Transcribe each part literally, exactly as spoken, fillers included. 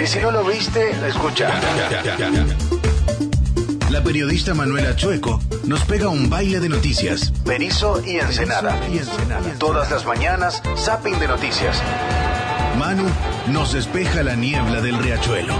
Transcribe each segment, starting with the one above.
Y si no lo viste, escucha. La periodista Manuela Chueco nos pega un baile de noticias. Berisso y Ensenada. y Ensenada. Todas las mañanas, zapping de noticias. Manu nos despeja la niebla del riachuelo.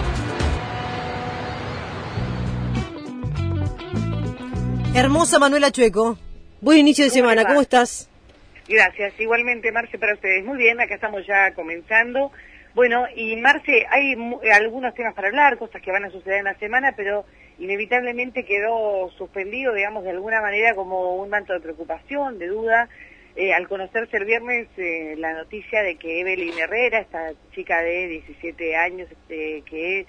Hermosa Manuela Chueco. Buen inicio de semana, ¿cómo estás? Gracias, igualmente Marce para ustedes. Muy bien, acá estamos ya comenzando. Bueno, y Marce, hay algunos temas para hablar, cosas que van a suceder en la semana, pero inevitablemente quedó suspendido, digamos, de alguna manera como un manto de preocupación, de duda, eh, al conocerse el viernes eh, la noticia de que Evelyn Herrera, esta chica de diecisiete años, este, que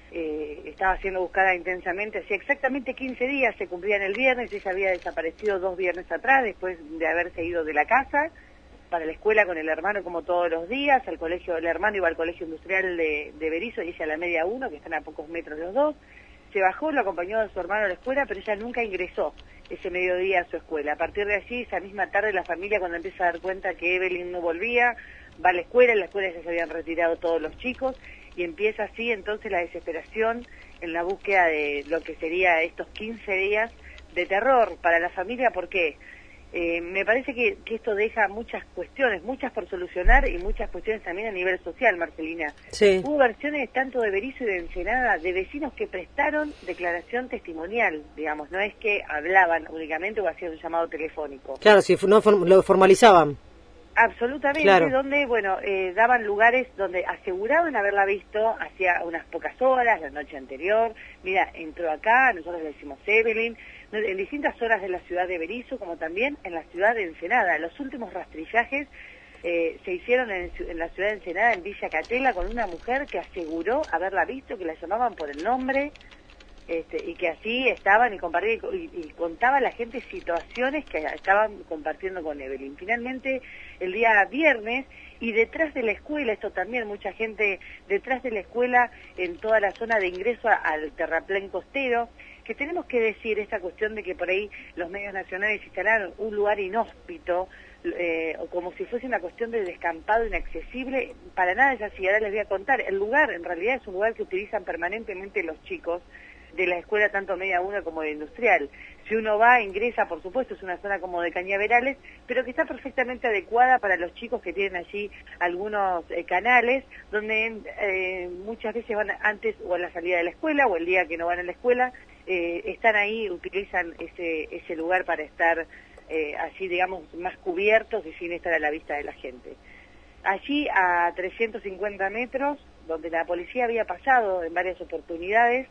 eh, estaba siendo buscada intensamente, hacía exactamente quince días, se cumplían el viernes, ella había desaparecido dos viernes atrás, después de haberse ido de la casa para la escuela con el hermano como todos los días, al colegio, el hermano iba al colegio industrial de, de Berisso y ella a la media uno, que están a pocos metros los dos. Se bajó, lo acompañó a su hermano a la escuela, pero ella nunca ingresó ese mediodía a su escuela. A partir de allí, esa misma tarde, la familia, cuando empieza a dar cuenta que Evelyn no volvía, va a la escuela, en la escuela ya se habían retirado todos los chicos, y empieza así entonces la desesperación en la búsqueda de lo que sería estos quince días de terror para la familia. ¿Por qué? Eh, me parece que, que esto deja muchas cuestiones, muchas por solucionar y muchas cuestiones también a nivel social, Marcelina. Sí. Hubo versiones tanto de Berisso y de Ensenada de vecinos que prestaron declaración testimonial, digamos, no es que hablaban únicamente o hacían un llamado telefónico. Claro, si no lo formalizaban. Absolutamente, claro. Donde, bueno, eh, daban lugares donde aseguraban haberla visto hacía unas pocas horas, la noche anterior. Mira, entró acá, nosotros le decimos Evelyn, en distintas horas de la ciudad de Berisso, como también en la ciudad de Ensenada. Los últimos rastrillajes eh, se hicieron en, en la ciudad de Ensenada, en Villa Catela, con una mujer que aseguró haberla visto, que la llamaban por el nombre, este, y que así estaban y, compartía, y, y contaba a la gente situaciones que estaban compartiendo con Evelyn. Finalmente, el día viernes, y detrás de la escuela, esto también, mucha gente detrás de la escuela, en toda la zona de ingreso a, al terraplén costero, que tenemos que decir esta cuestión de que por ahí los medios nacionales instalaron un lugar inhóspito, eh, como si fuese una cuestión de descampado inaccesible. Para nada es así. Ahora les voy a contar. El lugar, en realidad, es un lugar que utilizan permanentemente los chicos de la escuela, tanto media una como de industrial. Si uno va, ingresa, por supuesto, es una zona como de cañaverales, pero que está perfectamente adecuada para los chicos que tienen allí algunos eh, canales, donde eh, muchas veces van antes o a la salida de la escuela o el día que no van a la escuela, eh, están ahí, utilizan ese, ese lugar para estar eh, así, digamos, más cubiertos y sin estar a la vista de la gente. Allí, a trescientos cincuenta metros, donde la policía había pasado en varias oportunidades,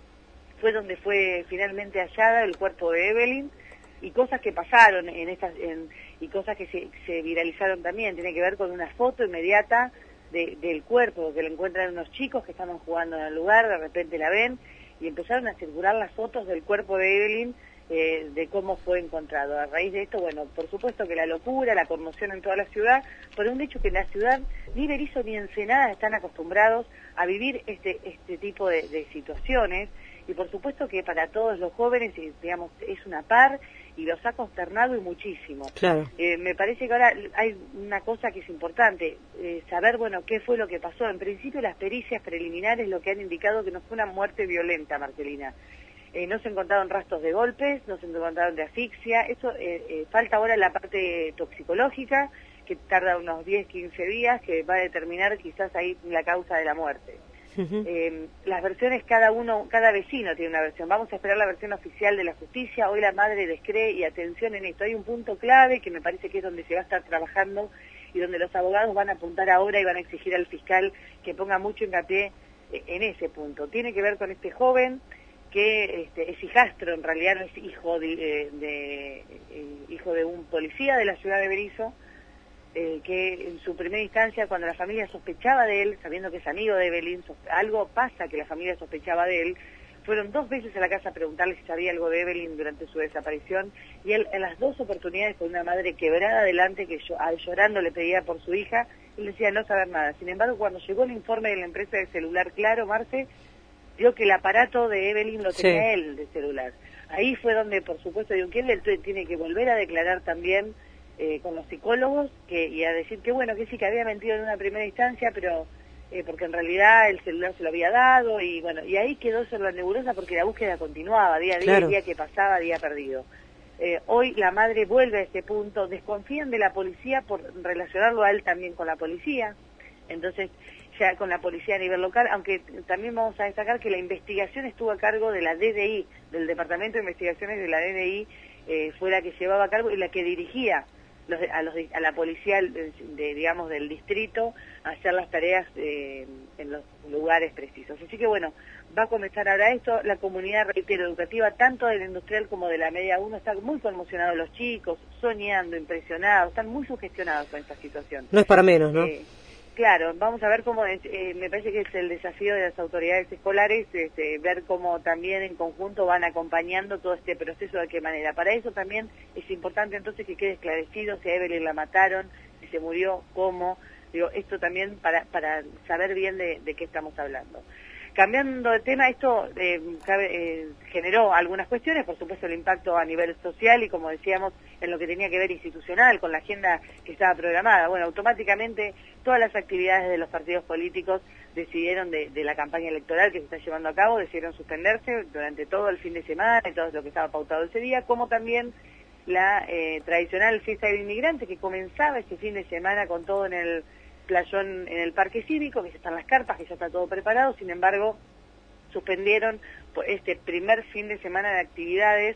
fue donde fue finalmente hallada el cuerpo de Evelyn, y cosas que pasaron en estas en, y cosas que se, se viralizaron también, tiene que ver con una foto inmediata de, del cuerpo, que lo encuentran unos chicos que estaban jugando en el lugar, de repente la ven, y empezaron a circular las fotos del cuerpo de Evelyn, eh, de cómo fue encontrado. A raíz de esto, bueno, por supuesto que la locura, la conmoción en toda la ciudad, por un hecho que en la ciudad ni Berisso ni Ensenada están acostumbrados a vivir este, este tipo de, de situaciones. Y por supuesto que para todos los jóvenes, digamos, es una par y los ha consternado y muchísimo. Claro. Eh, me parece que ahora hay una cosa que es importante, eh, saber, bueno, qué fue lo que pasó. En principio, las pericias preliminares lo que han indicado que no fue una muerte violenta, Marcelina. Eh, no se encontraron rastros de golpes, no se encontraron de asfixia. Eso eh, eh, falta ahora la parte toxicológica, que tarda unos diez, quince días, que va a determinar quizás ahí la causa de la muerte. Uh-huh. Eh, las versiones, cada uno, cada vecino tiene una versión. Vamos a esperar la versión oficial de la justicia. Hoy la madre descree, y atención en esto, hay un punto clave que me parece que es donde se va a estar trabajando y donde los abogados van a apuntar ahora y van a exigir al fiscal que ponga mucho hincapié en ese punto. Tiene que ver con este joven que este, es hijastro, en realidad no es hijo de, de, de eh, hijo de un policía de la ciudad de Berisso, Eh, que en su primera instancia, cuando la familia sospechaba de él, sabiendo que es amigo de Evelyn, algo pasa que la familia sospechaba de él, fueron dos veces a la casa a preguntarle si sabía algo de Evelyn durante su desaparición, y él en las dos oportunidades, con una madre quebrada delante que yo, llorando le pedía por su hija, él decía no saber nada. Sin embargo, cuando llegó el informe de la empresa de celular Claro, Marce, vio que el aparato de Evelyn lo tenía sí. él de celular. Ahí fue donde, por supuesto, de un quien él tiene que volver a declarar también Eh, con los psicólogos que, y a decir que bueno, que sí, que había mentido en una primera instancia, pero eh, porque en realidad el celular se lo había dado, y bueno, y ahí quedó ser la nebulosa porque la búsqueda continuaba, día a día, Claro. día que pasaba, día perdido. Eh, hoy la madre vuelve a ese punto, desconfían de la policía por relacionarlo a él también con la policía, entonces ya con la policía a nivel local, aunque también vamos a destacar que la investigación estuvo a cargo de la D D I, del Departamento de Investigaciones de la D D I, eh, fue la que llevaba a cargo y la que dirigía los, a, los, a la policía de, de, digamos, del distrito a hacer las tareas eh, en los lugares precisos. Así que bueno, va a comenzar ahora esto. La comunidad, reitero, educativa, tanto de la industrial como de la media uno, están muy conmocionados los chicos, soñando, impresionados, están muy sugestionados con esta situación. No es para menos, ¿no? Eh, Claro, vamos a ver cómo, eh, me parece que es el desafío de las autoridades escolares, este, ver cómo también en conjunto van acompañando todo este proceso, de qué manera. Para eso también es importante entonces que quede esclarecido si a Evelyn la mataron, si se murió, cómo, digo, esto también para, para saber bien de, de qué estamos hablando. Cambiando de tema, esto eh, eh, generó algunas cuestiones, por supuesto el impacto a nivel social y, como decíamos, en lo que tenía que ver institucional, con la agenda que estaba programada. Bueno, automáticamente todas las actividades de los partidos políticos decidieron, de, de la campaña electoral que se está llevando a cabo, decidieron suspenderse durante todo el fin de semana y todo lo que estaba pautado ese día, como también la eh, tradicional fiesta del inmigrante que comenzaba ese fin de semana con todo en el playón, en el parque cívico, que ya están las carpas, que ya está todo preparado. Sin embargo, suspendieron este primer fin de semana de actividades,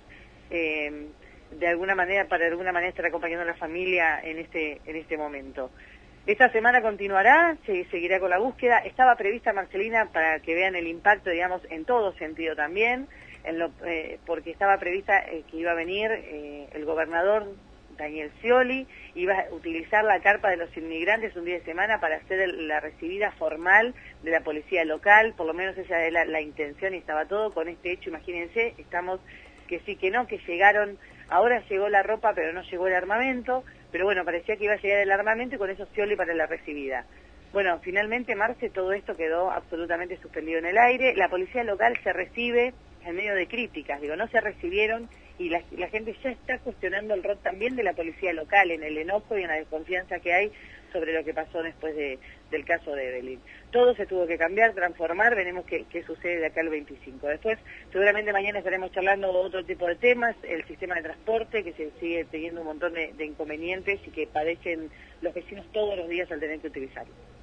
eh, de alguna manera, para de alguna manera estar acompañando a la familia en este, en este momento. Esta semana continuará, se seguirá con la búsqueda. Estaba prevista, Marcelina, para que vean el impacto, digamos, en todo sentido también, en lo, eh, porque estaba prevista eh, que iba a venir eh, el gobernador Daniel Scioli, iba a utilizar la carpa de los inmigrantes un día de semana para hacer el, la recibida formal de la policía local, por lo menos esa era la, la intención, y estaba todo con este hecho. Imagínense, estamos que sí, que no, que llegaron, ahora llegó la ropa pero no llegó el armamento, pero bueno, parecía que iba a llegar el armamento y con eso Scioli para la recibida. Bueno, finalmente, Marce, todo esto quedó absolutamente suspendido en el aire. La policía local se recibe en medio de críticas, digo, no se recibieron, y la, la gente ya está cuestionando el rol también de la policía local, en el enojo y en la desconfianza que hay sobre lo que pasó después de, del caso de Evelyn. Todo se tuvo que cambiar, transformar, veremos qué, qué sucede de acá al veinticinco. Después, seguramente mañana estaremos charlando de otro tipo de temas, el sistema de transporte, que se sigue teniendo un montón de, de inconvenientes y que padecen los vecinos todos los días al tener que utilizarlo.